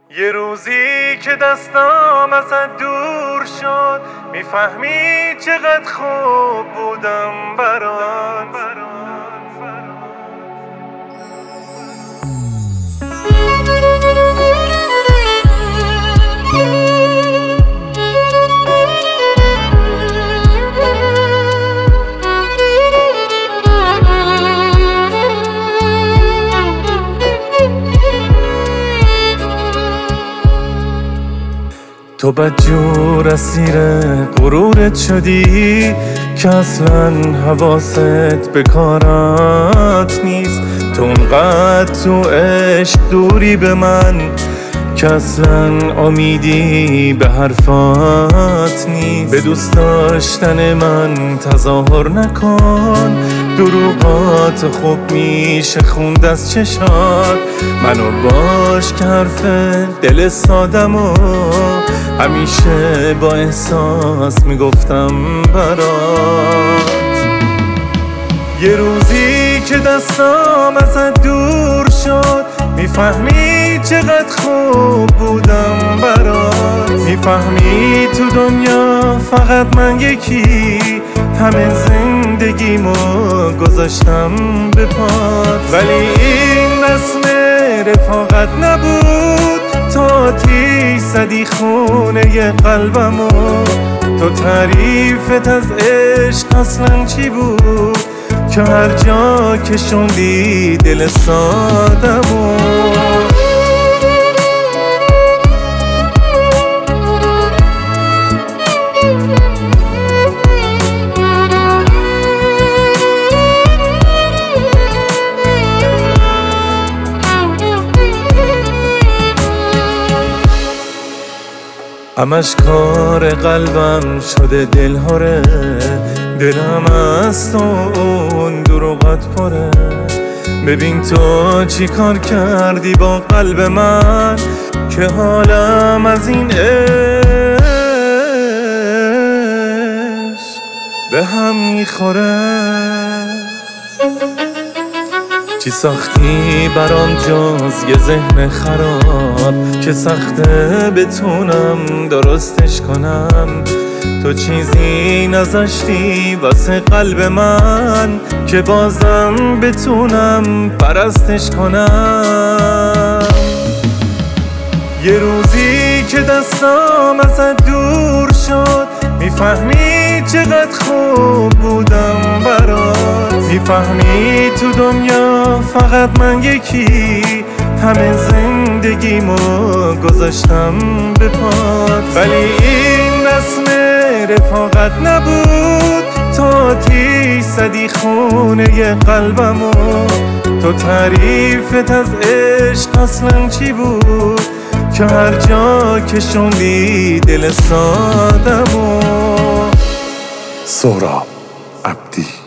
یه روزی که دستام ازت دور شد میفهمی چقدر خوب بودم برات. تو بدجور اسیر غرورت شدی که اصلا حواست به کارات نیست. تو اونقدر تو عشق دوری به من که اصلا امیدی به حرفات نیست. به دوست داشتن من تظاهر نکن، دروغات خوب میشه خوند از چشات. منو باش که حرف دل سادمو همیشه با احساس میگفتم برات. یه روزی که دستام ازت دور شد میفهمی چقدر خوب بودم برات. میفهمی تو دنیا فقط من یکی همه زندگیمو گذاشتم به پات. ولی این رسم رفاقت نبود، تو آتیش زدی خونه قلبمو. تو تعریفت از عشق اصلا چی بود که هر جا که شوندی دل سادمو. همش کار قلبم شده دلهاره، دلم از تو اون دروغت پره. ببین تو چی کار کردی با قلب من که حالم از این عشق به هم میخوره. چی ساختی برام جز یه ذهن خراب که سخته بتونم درستش کنم. تو چیزی نذاشتی واسه قلب من که بازم بتونم پرستش کنم. یه روزی که دستام ازت دور شد میفهمی چقدر خوب بودم برات. میفهمی تو دنیا فقط من یکی همه زندگیمو گذاشتم به پات. ولی این رسم رفاقت نبود، تو آتیش زدی خونه قلبمو. تو تعریفت از عشق اصلا چی بود که هر جا که شوندی دل سادمو. سهراب عبدی.